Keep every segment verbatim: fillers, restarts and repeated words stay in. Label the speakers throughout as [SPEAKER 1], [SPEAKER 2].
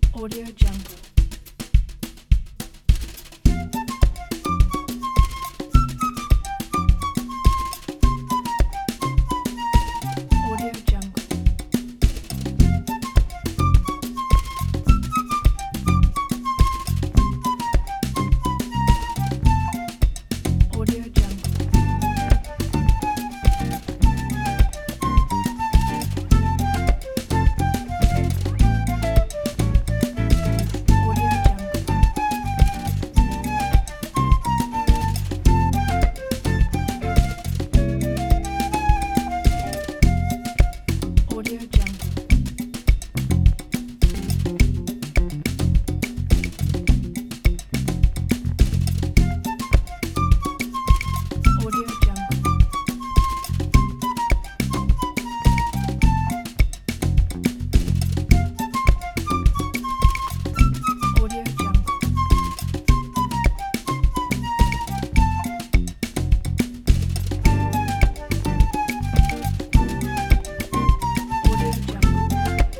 [SPEAKER 1] Audio Jungle. Audio Jungle. Audio Jungle. Audio Jungle. Audio Jungle. Audio Jungle. Audio Jungle. Audio Jungle.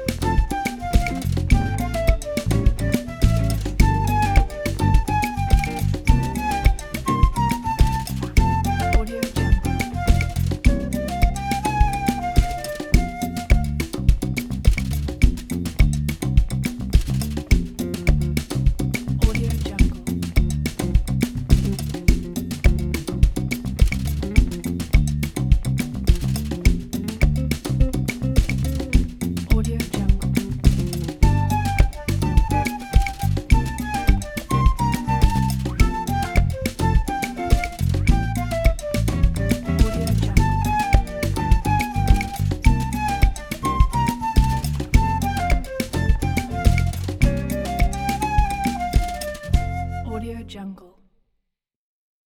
[SPEAKER 1] Audio Jungle. Audio Jungle. Audio Jungle. Audio Jungle. Audio Jungle.